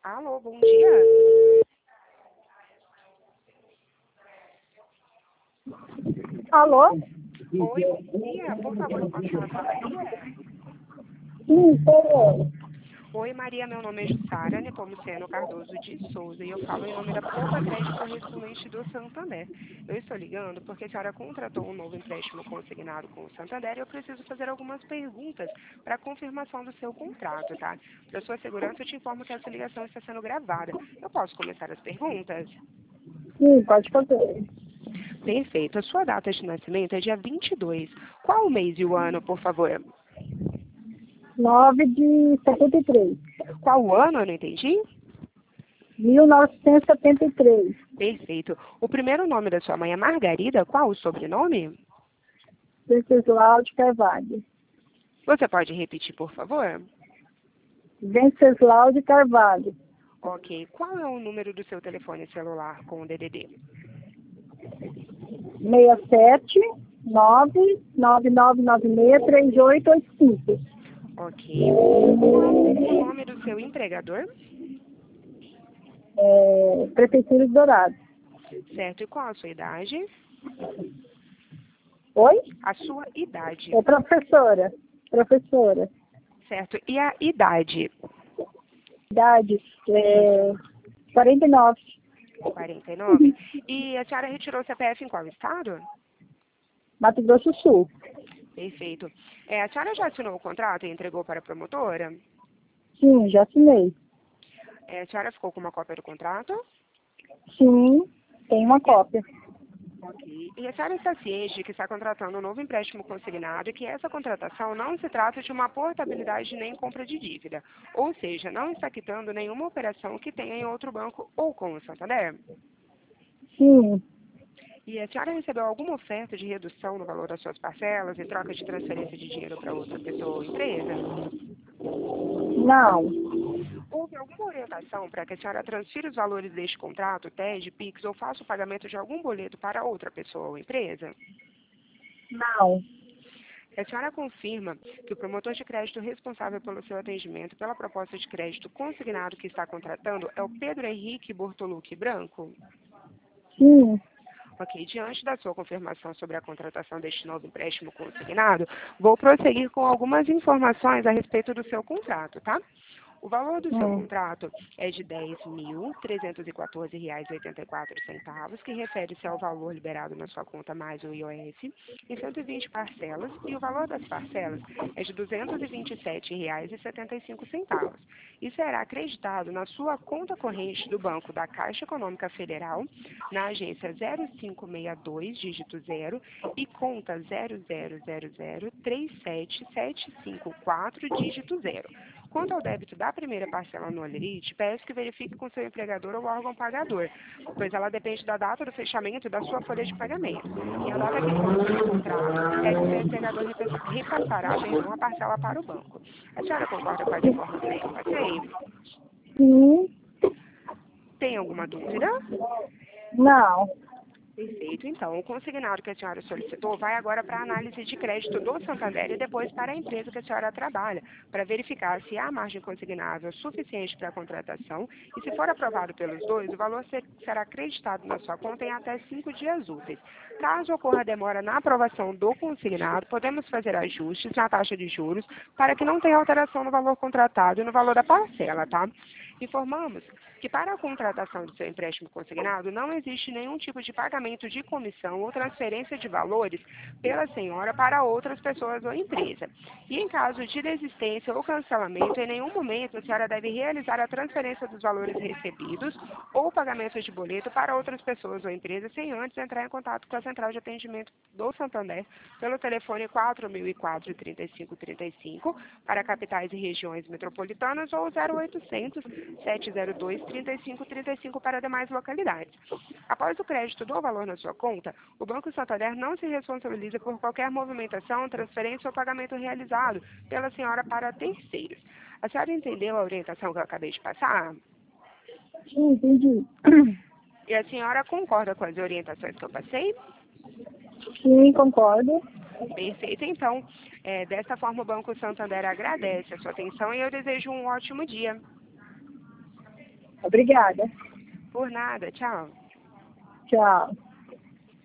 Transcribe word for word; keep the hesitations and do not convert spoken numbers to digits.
Alô, bom dia. Alô? Oi, bom dia. Por favor, eu posso falar com a Maria? Sim, sou Oi, Maria, meu nome é Jussara Nepomuceno Cardoso de Souza e eu falo em nome da Poupa Crédito Correspondente do Santander. Eu estou ligando porque a senhora contratou um novo empréstimo consignado com o Santander e eu preciso fazer algumas perguntas para confirmação do seu contrato, tá? Para sua segurança, eu te informo que essa ligação está sendo gravada. Eu posso começar as perguntas? Sim, pode fazer. Perfeito. A sua data de nascimento é dia vinte e dois. Qual o mês e o ano, por favor? nove de setenta e três. Qual o ano? Eu não entendi. mil novecentos e setenta e três. Perfeito. O primeiro nome da sua mãe é Margarida. Qual o sobrenome? Venceslau de Carvalho. Você pode repetir, por favor? Venceslau de Carvalho. Ok. Qual é o número do seu telefone celular com o D D D? seis sete nove nove nove nove seis três oito oito cinco. Ok. Qual o nome do seu empregador? É, Prefeitura de Dourados. Certo. E qual a sua idade? Oi? A sua idade. É professora. Professora. Certo. E a idade? Idade é, quarenta e nove. quarenta e nove. E a senhora retirou o C P F em qual estado? Mato Grosso do Sul. Perfeito. É, a senhora já assinou o contrato e entregou para a promotora? Sim, já assinei. É, a senhora ficou com uma cópia do contrato? Sim, tem uma cópia. Ok. E a senhora está ciente de que está contratando um novo empréstimo consignado e que essa contratação não se trata de uma portabilidade nem compra de dívida. Ou seja, não está quitando nenhuma operação que tenha em outro banco ou com o Santander? Sim, E a senhora recebeu alguma oferta de redução no valor das suas parcelas em troca de transferência de dinheiro para outra pessoa ou empresa? não, Houve alguma orientação para que a senhora transfira os valores deste contrato, T E D, PIX, ou faça o pagamento de algum boleto para outra pessoa ou empresa? não, A senhora confirma que o promotor de crédito responsável pelo seu atendimento pela proposta de crédito consignado que está contratando é o Pedro Henrique Bortolucci Branco? sim, Ok, diante da sua confirmação sobre a contratação deste novo empréstimo consignado, vou prosseguir com algumas informações a respeito do seu contrato, tá? O valor do seu hum, contrato é de dez mil trezentos e quatorze reais e oitenta e quatro centavos, que refere-se ao valor liberado na sua conta mais o I O F, em cento e vinte parcelas, e o valor das parcelas é de duzentos e vinte e sete reais e setenta e cinco centavos. E será acreditado na sua conta corrente do Banco da Caixa Econômica Federal, na agência zero cinco seis dois, dígito zero, e conta zero zero zero zero três sete sete cinco quatro, dígito zero. Quanto ao débito da primeira parcela no Olerite, peço que verifique com seu empregador ou órgão pagador, pois ela depende da data do fechamento da sua folha de pagamento. E a data que consta no contrato é que seu empregador repass- repassará perdão, a parcela para o banco. A senhora concorda com as informações que eu passei? sim, Tem alguma dúvida? não. Perfeito. Então, o consignado que a senhora solicitou vai agora para a análise de crédito do Santander e depois para a empresa que a senhora trabalha, para verificar se há margem consignável suficiente para a contratação e, se for aprovado pelos dois, o valor ser- será acreditado na sua conta em até cinco dias úteis. Caso ocorra demora na aprovação do consignado, podemos fazer ajustes na taxa de juros para que não tenha alteração no valor contratado e no valor da parcela, tá? Informamos que para a contratação do seu empréstimo consignado não existe nenhum tipo de pagamento de comissão ou transferência de valores pela senhora para outras pessoas ou empresa. E em caso de desistência ou cancelamento, em nenhum momento a senhora deve realizar a transferência dos valores recebidos ou pagamento de boleto para outras pessoas ou empresas sem antes entrar em contato com a central de atendimento do Santander pelo telefone quatro mil e quatro, trinta e cinco trinta e cinco para capitais e regiões metropolitanas ou zero oitocentos, sete zero dois, trinta e cinco trinta e cinco para demais localidades. Após o crédito do valor na sua conta, o Banco Santander não se responsabiliza por qualquer movimentação, transferência ou pagamento realizado pela senhora para terceiros. A senhora entendeu a orientação que eu acabei de passar? Sim, entendi. E a senhora concorda com as orientações que eu passei? Sim, concordo. Perfeito. Então, é, dessa forma, o Banco Santander agradece a sua atenção e eu desejo um ótimo dia. Obrigada. Por nada, tchau. Tchau.